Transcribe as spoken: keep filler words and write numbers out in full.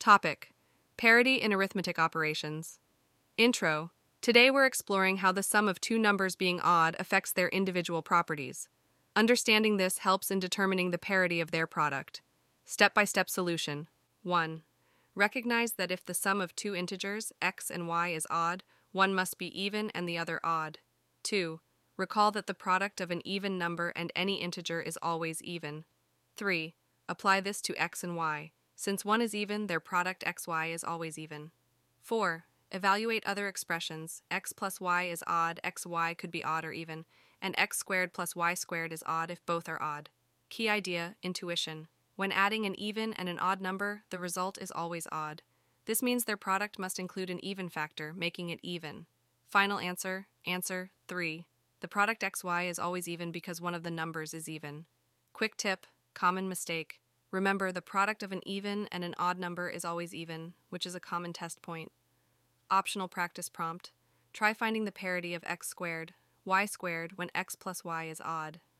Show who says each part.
Speaker 1: Topic: Parity in arithmetic operations. Intro. Today we're exploring how the sum of two numbers being odd affects their individual properties. Understanding this helps in determining the parity of their product. Step-by-step solution. one. Recognize that if the sum of two integers, x and y, is odd, one must be even and the other odd. two. Recall that the product of an even number and any integer is always even. three. Apply this to x and y. Since one is even, their product xy is always even. four. Evaluate other expressions. X plus y is odd, xy could be odd or even, and x squared plus y squared is odd if both are odd. Key idea, intuition. When adding an even and an odd number, the result is always odd. This means their product must include an even factor, making it even. Final answer, answer three. The product xy is always even because one of the numbers is even. Quick tip, common mistake. Remember, the product of an even and an odd number is always even, which is a common test point. Optional practice prompt. Try finding the parity of x squared, y squared when x plus y is odd.